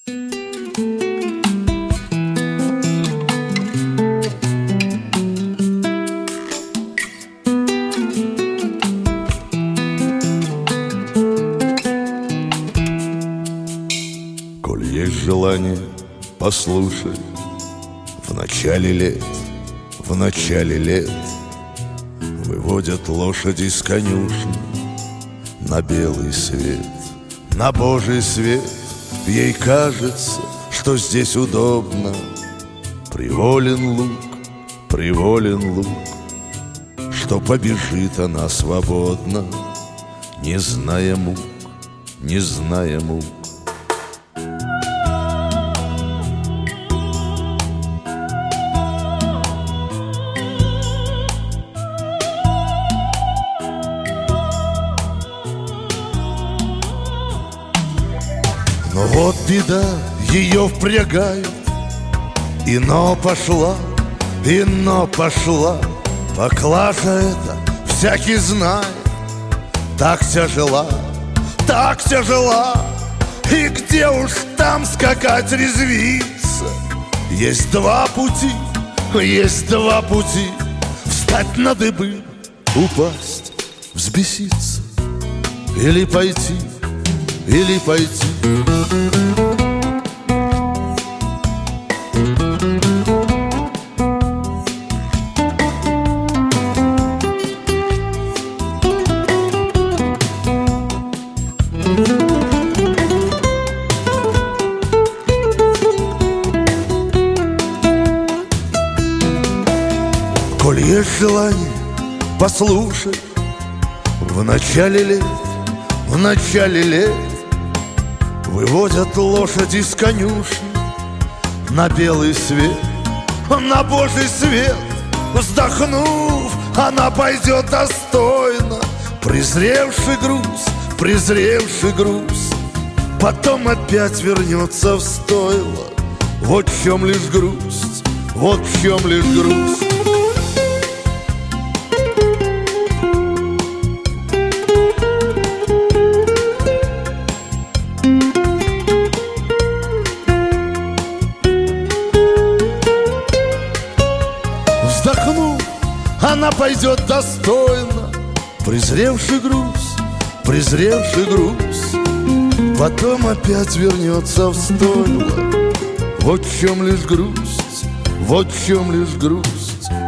Коль есть желание, послушай, в начале лет выводят лошади из конюшни на белый свет, на Божий свет. Ей кажется, что здесь удобно. Приволен лук, что побежит она свободно, не зная мук. Но вот беда, ее впрягают, ино пошла, поклажа это всякий знает. Так тяжела, и где уж там скакать, резвиться? Есть два пути, встать на дыбы, упасть, взбеситься, или пойти. Коль есть желание, послушай, в начале лет выводят лошади из конюшни на белый свет, на Божий свет. Вздохнув, она пойдет достойно, презревший груз, потом опять вернется в стойло. Вот в чем лишь грусть. Вздохнув, она пойдет достойно, презревший груз, потом опять вернется в стойло. Вот в чем лишь грусть.